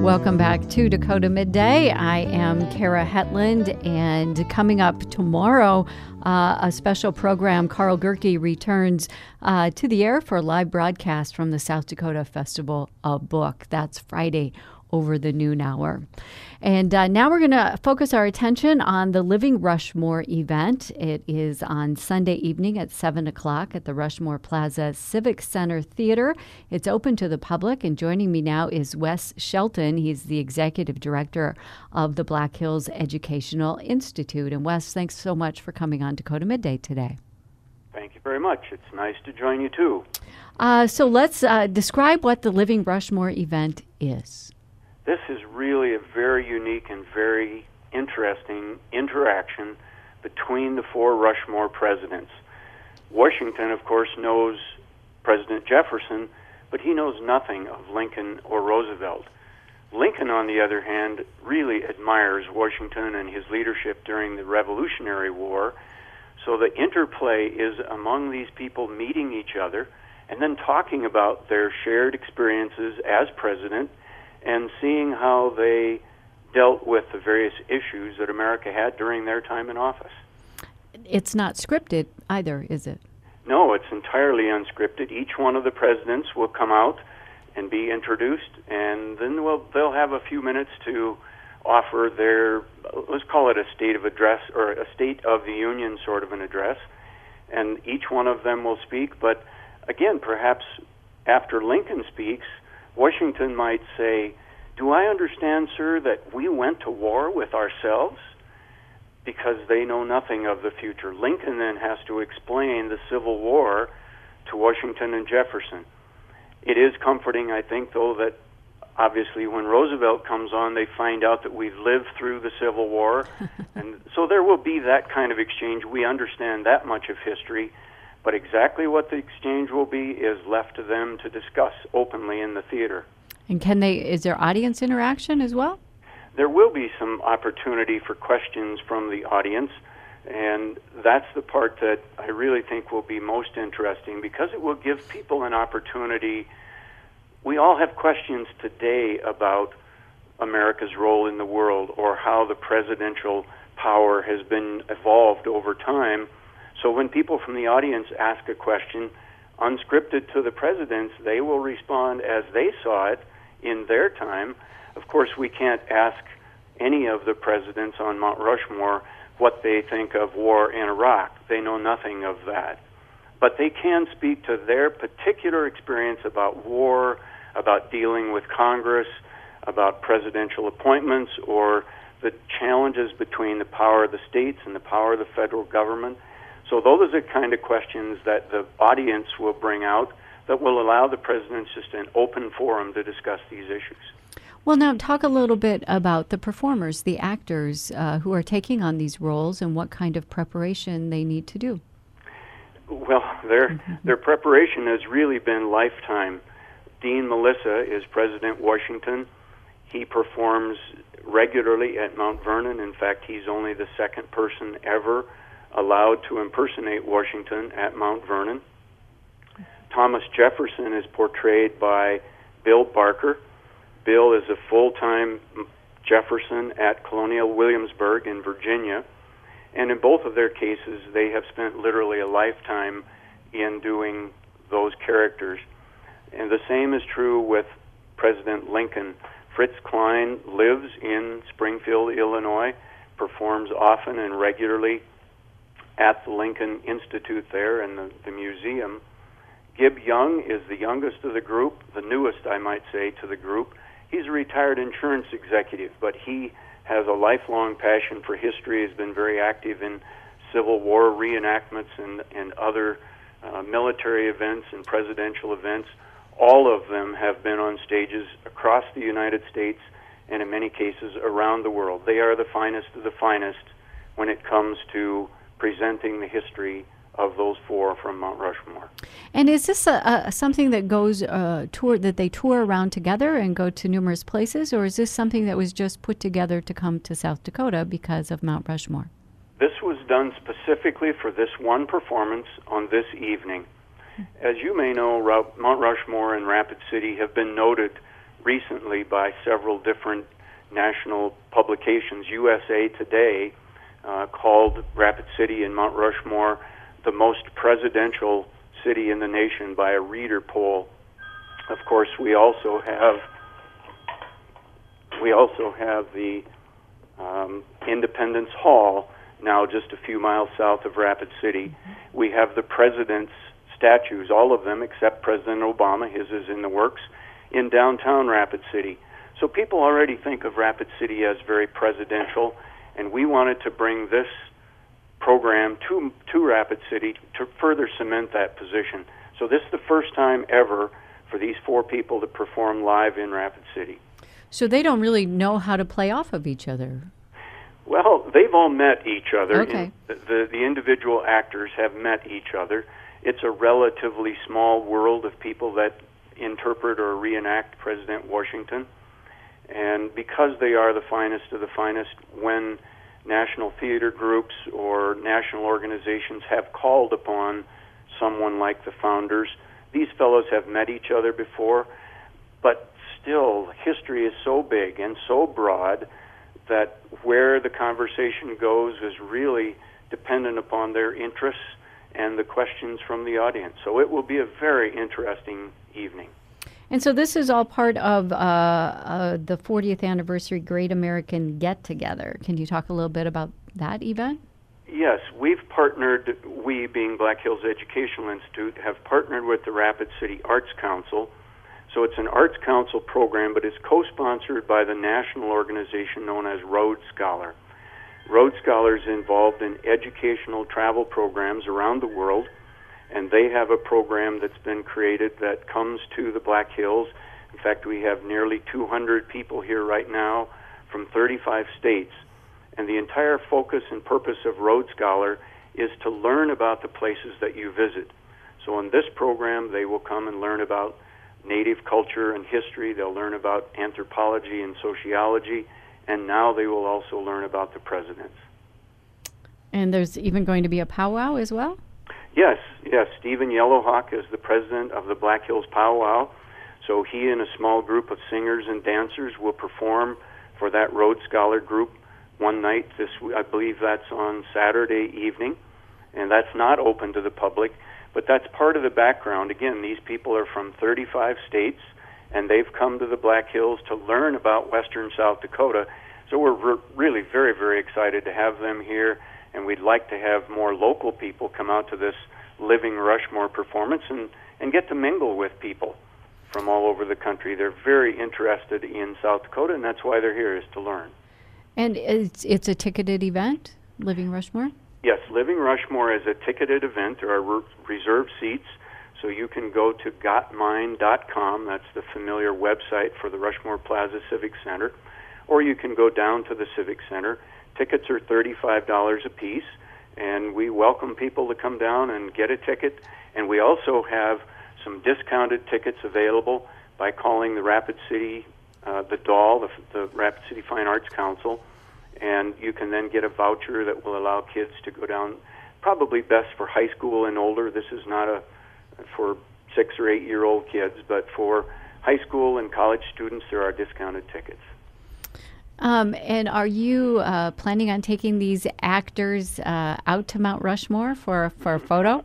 Welcome back to Dakota Midday. I am Kara Hetland, and coming up tomorrow, a special program. Carl Gerke returns to the air for a live broadcast from the South Dakota Festival of Book. That's Friday over the noon hour. And now we're going to focus our attention on the Living Rushmore event. It is on Sunday evening at 7 o'clock at the Rushmore Plaza Civic Center Theater. It's open to the public, and joining me now is Wes Shelton. He's the executive director of the Black Hills Educational Institute. And Wes, thanks so much for coming on Dakota Midday today. Thank you very much. It's nice to join you, too. So let's describe what the Living Rushmore event is. This is really a very unique and very interesting interaction between the four Rushmore presidents. Washington, of course, knows President Jefferson, but he knows nothing of Lincoln or Roosevelt. Lincoln, on the other hand, really admires Washington and his leadership during the Revolutionary War. So the interplay is among these people meeting each other and then talking about their shared experiences as president and seeing how they dealt with the various issues that America had during their time in office. It's not scripted either, is it? No, it's entirely unscripted. Each one of the presidents will come out and be introduced, and then they'll have a few minutes to offer their, let's call it a state of address, or a State of the Union sort of an address, and each one of them will speak. But again, perhaps after Lincoln speaks, Washington might say, "Do I understand, sir, that we went to war with ourselves?" Because they know nothing of the future. Lincoln then has to explain the Civil War to Washington and Jefferson. It is comforting, I think, though, that obviously when Roosevelt comes on, they find out that we've lived through the Civil War. And so there will be that kind of exchange. We understand that much of history. But exactly what the exchange will be is left to them to discuss openly in the theater. And is there audience interaction as well? There will be some opportunity for questions from the audience, and that's the part that I really think will be most interesting because it will give people an opportunity. We all have questions today about America's role in the world or how the presidential power has been evolved over time. So when people from the audience ask a question unscripted to the presidents, they will respond as they saw it in their time. Of course, we can't ask any of the presidents on Mount Rushmore what they think of war in Iraq. They know nothing of that. But they can speak to their particular experience about war, about dealing with Congress, about presidential appointments, or the challenges between the power of the states and the power of the federal government. So those are the kind of questions that the audience will bring out that will allow the presidents just an open forum to discuss these issues. Well, now talk a little bit about the performers, the actors who are taking on these roles and what kind of preparation they need to do. Well, their preparation has really been lifetime. Dean Melissa is President Washington. He performs regularly at Mount Vernon. In fact, he's only the second person ever allowed to impersonate Washington at Mount Vernon. Thomas Jefferson is portrayed by Bill Barker. Bill is a full-time Jefferson at Colonial Williamsburg in Virginia, and in both of their cases, they have spent literally a lifetime in doing those characters. And the same is true with President Lincoln. Fritz Klein lives in Springfield, Illinois, performs often and regularly at the Lincoln Institute there and the museum. Gib Young is the youngest of the group, the newest, I might say, to the group. He's a retired insurance executive, but he has a lifelong passion for history, has been very active in Civil War reenactments and other military events and presidential events. All of them have been on stages across the United States and in many cases around the world. They are the finest of the finest when it comes to presenting the history of those four from Mount Rushmore. And is this something that goes that they tour around together and go to numerous places, or is this something that was just put together to come to South Dakota because of Mount Rushmore? This was done specifically for this one performance on this evening. As you may know, Mount Rushmore and Rapid City have been noted recently by several different national publications. USA Today called Rapid City in Mount Rushmore the most presidential city in the nation by a reader poll. Of course, we also have the Independence Hall, now just a few miles south of Rapid City. We have the president's statues, all of them except President Obama, his is in the works, in downtown Rapid City. So people already think of Rapid City as very presidential, and we wanted to bring this program to Rapid City to further cement that position. So this is the first time ever for these four people to perform live in Rapid City. So they don't really know how to play off of each other. Well, they've all met each other. Okay. The individual actors have met each other. It's a relatively small world of people that interpret or reenact President Washington. And because they are the finest of the finest, when national theater groups or national organizations have called upon someone like the founders, these fellows have met each other before, but still, history is so big and so broad that where the conversation goes is really dependent upon their interests and the questions from the audience. So it will be a very interesting evening. And so this is all part of the 40th anniversary Great American Get-Together. Can you talk a little bit about that event? Yes, we've partnered, we being Black Hills Educational Institute, have partnered with the Rapid City Arts Council. So it's an Arts Council program, but it's co-sponsored by the national organization known as Rhodes Scholar. Rhodes Scholar is involved in educational travel programs around the world, and they have a program that's been created that comes to the Black Hills. In fact, we have nearly 200 people here right now from 35 states. And the entire focus and purpose of Rhodes Scholar is to learn about the places that you visit. So in this program, they will come and learn about Native culture and history. They'll learn about anthropology and sociology. And now they will also learn about the presidents. And there's even going to be a powwow as well? Yes. Stephen Yellowhawk is the president of the Black Hills Powwow. So he and a small group of singers and dancers will perform for that Rhodes Scholar group one night. I believe that's on Saturday evening, and that's not open to the public, but that's part of the background. Again, these people are from 35 states, and they've come to the Black Hills to learn about western South Dakota. So we're really very, very excited to have them here, and we'd like to have more local people come out to this Living Rushmore performance and get to mingle with people from all over the country. They're very interested in South Dakota, and that's why they're here, is to learn. And it's a ticketed event, Living Rushmore? Yes, Living Rushmore is a ticketed event. There are reserved seats, so you can go to gotmine.com. That's the familiar website for the Rushmore Plaza Civic Center. Or you can go down to the Civic Center. Tickets are $35 a piece, and we welcome people to come down and get a ticket. And we also have some discounted tickets available by calling the Rapid City, the DAW, the Rapid City Fine Arts Council, and you can then get a voucher that will allow kids to go down, probably best for high school and older. This is not for 6 or 8 year old kids, but for high school and college students, there are discounted tickets. And are you planning on taking these actors out to Mount Rushmore for a photo?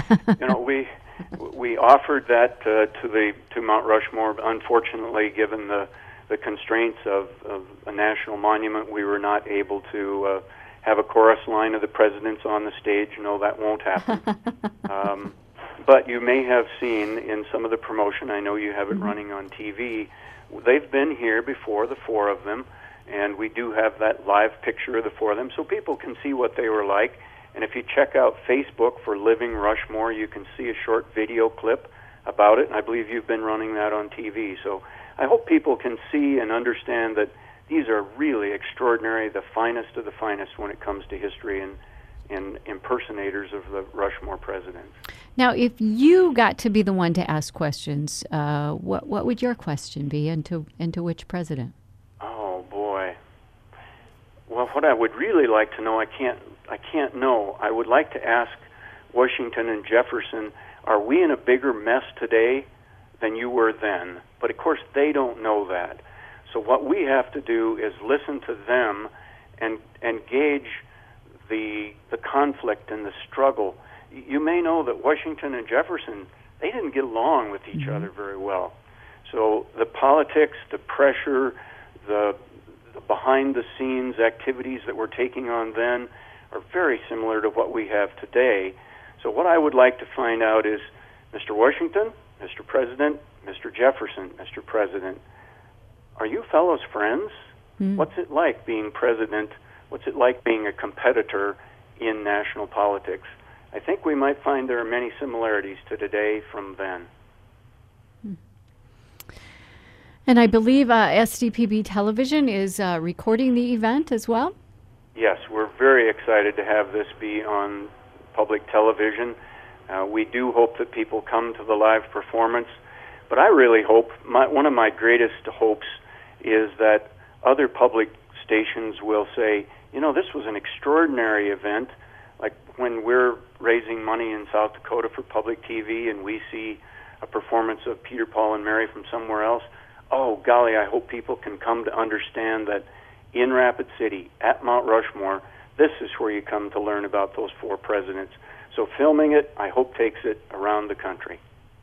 We offered that to Mount Rushmore. Unfortunately, given the constraints of a national monument, we were not able to have a chorus line of the presidents on the stage. No, that won't happen. But you may have seen in some of the promotion, I know you have it running on TV, they've been here before, the four of them, and we do have that live picture of the four of them so people can see what they were like. And if you check out Facebook for Living Rushmore, you can see a short video clip about it, and I believe you've been running that on TV. So I hope people can see and understand that these are really extraordinary, the finest of the finest when it comes to history and impersonators of the Rushmore presidents. Now, if you got to be the one to ask questions, what would your question be, and to which president? Oh, boy. Well, what I would really like to know, I can't know. I would like to ask Washington and Jefferson, are we in a bigger mess today than you were then? But of course, they don't know that. So what we have to do is listen to them and gauge the conflict and the struggle. You may know that Washington and Jefferson, they didn't get along with each other very well. So the politics, the pressure, the behind-the-scenes activities that we're taking on then are very similar to what we have today. So what I would like to find out is, Mr. Washington, Mr. President, Mr. Jefferson, Mr. President, are you fellows friends? What's it like being president? What's it like being a competitor in national politics? I think we might find there are many similarities to today from then. And I believe SDPB Television is recording the event as well? Yes, we're very excited to have this be on public television. We do hope that people come to the live performance, but I really hope, one of my greatest hopes is that other public stations will say, you know, this was an extraordinary event, like when we're raising money in South Dakota for public TV and we see a performance of Peter, Paul, and Mary from somewhere else. Oh, golly, I hope people can come to understand that in Rapid City, at Mount Rushmore, this is where you come to learn about those four presidents. So filming it, I hope, takes it around the country.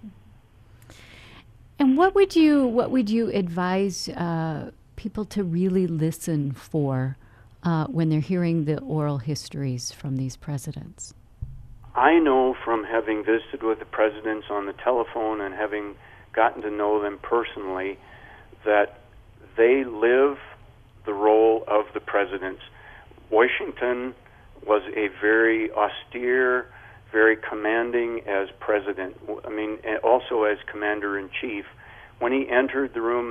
And what would you advise people to really listen for when they're hearing the oral histories from these presidents? I know from having visited with the presidents on the telephone and having gotten to know them personally that they live the role of the presidents. Washington was a very austere, very commanding as president. I mean, also as commander-in-chief. When he entered the room,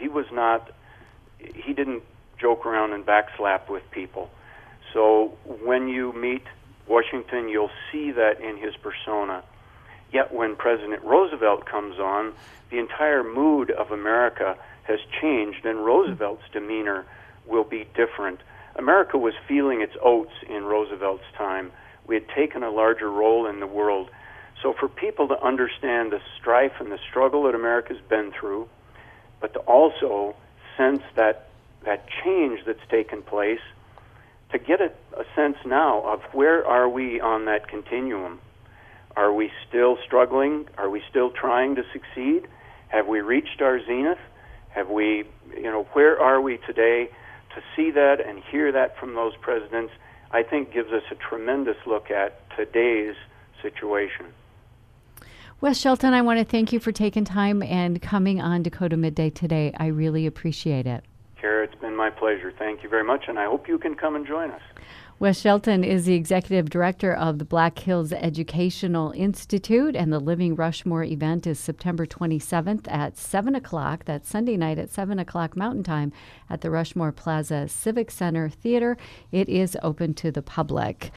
he didn't joke around and backslap with people. So when you meet Washington, you'll see that in his persona. Yet when President Roosevelt comes on, the entire mood of America has changed, and Roosevelt's demeanor will be different. America was feeling its oats in Roosevelt's time. We had taken a larger role in the world. So for people to understand the strife and the struggle that America's been through, but to also sense that change that's taken place, to get a sense now of where are we on that continuum. Are we still struggling? Are we still trying to succeed? Have we reached our zenith? Have we, where are we today? To see that and hear that from those presidents, I think gives us a tremendous look at today's situation. Wes Shelton, I want to thank you for taking time and coming on Dakota Midday today. I really appreciate it. Kara, it's been my pleasure. Thank you very much, and I hope you can come and join us. Wes Shelton is the executive director of the Black Hills Educational Institute, and the Living Rushmore event is September 27th at 7 o'clock. That's Sunday night at 7 o'clock Mountain Time at the Rushmore Plaza Civic Center Theater. It is open to the public.